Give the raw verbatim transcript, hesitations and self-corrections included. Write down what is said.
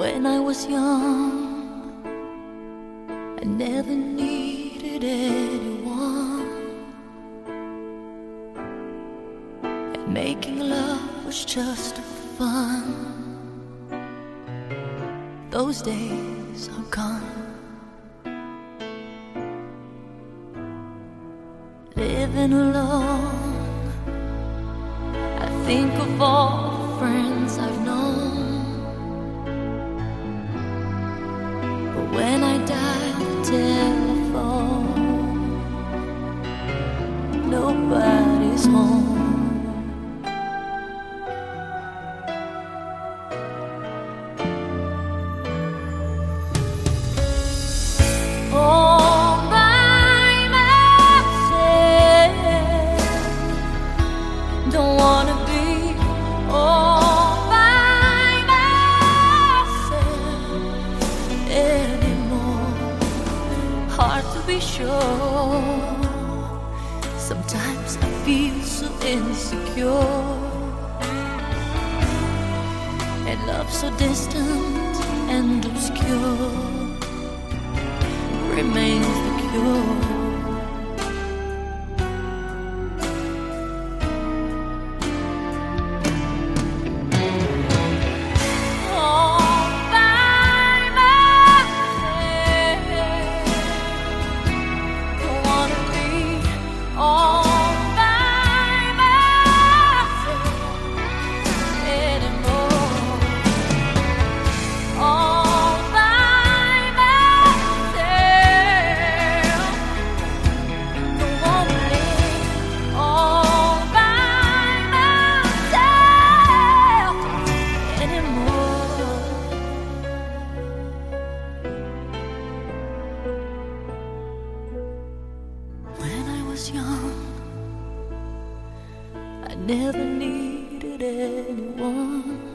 When I was young, I never needed anyone, and making love was just fun. Those days are gone. Living alone, I think of all the friends I've known. But when I dial the telephone, nobody's home. All by myself, don't wanna be all by myself anymore. Hard to be sure. Sometimes I feel so insecure, and love so distant and obscure remains the cure. All by myself, don't wanna be all by myself anymore. All by myself, don't wanna live all by myself anymore. When I was young, I never needed anyone,